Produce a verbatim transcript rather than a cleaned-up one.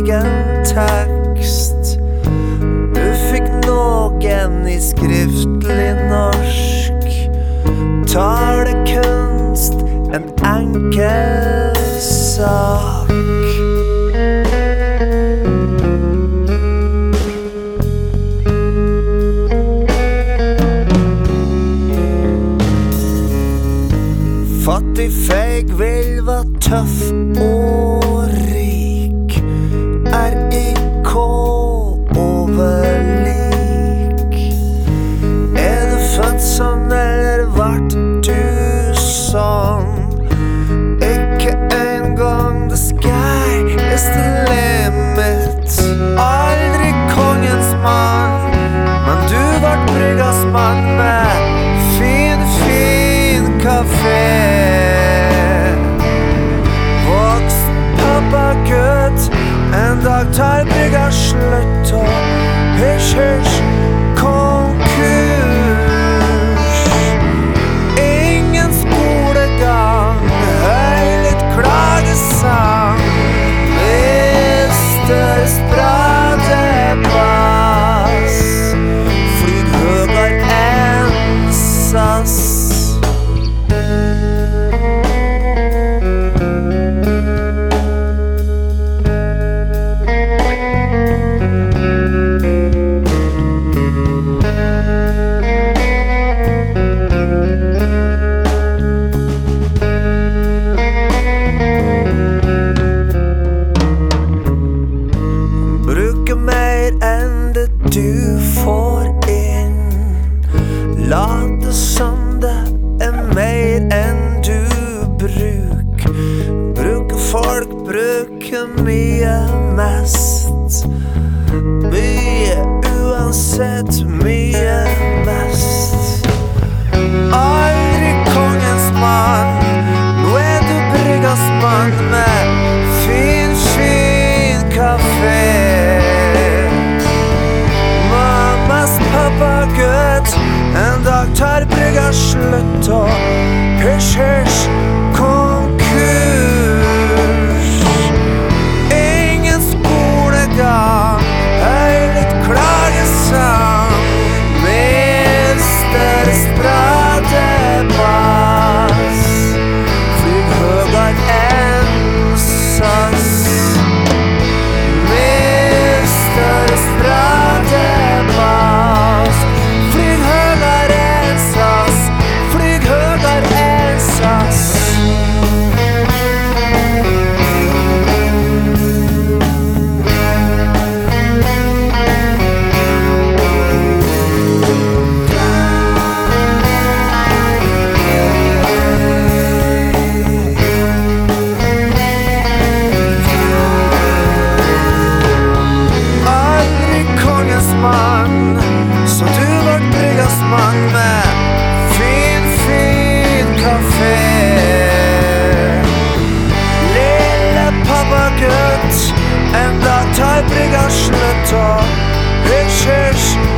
egen tekst. Du fikk noen i skriftlig norsk. Talekunst, en enkel sak. Fattig, feig, vil være tøff og rik. R I K overlik. Er du født sånn, eller vart du sånn? Ikke en gang, the sky is the limit. Aldri kongens mann, men du vart bryggas mann med fin, fin kafé. En dag tar brygga slutt og hysj, hysj, konkurs. Ingen skolegang, høylytt klagesang. Mister spradebass, flyg høyere enn SAS. Du får inn. Late som det er mer enn du bruk. Bruker folk, bruker mye mest. Mye uansett, mye mest. Aldri kongens mann, nå er du bryggas mann med fin, fin kafé. Pappagutt, en dag tar brygga slutt og hysj, hysj, konkurs. Ingen skolegang, høylytt klagesang. Mister spradebass, flyg høyere enn SAS. Mister spradebass, flyg høyere enn SAS. Flyg høyere enn SAS. Aldri kongens mann, så du vart bryggas mann med fin, fin kafé. Lille pappagutt, en dag tar brygga slutt og hysj, hysj,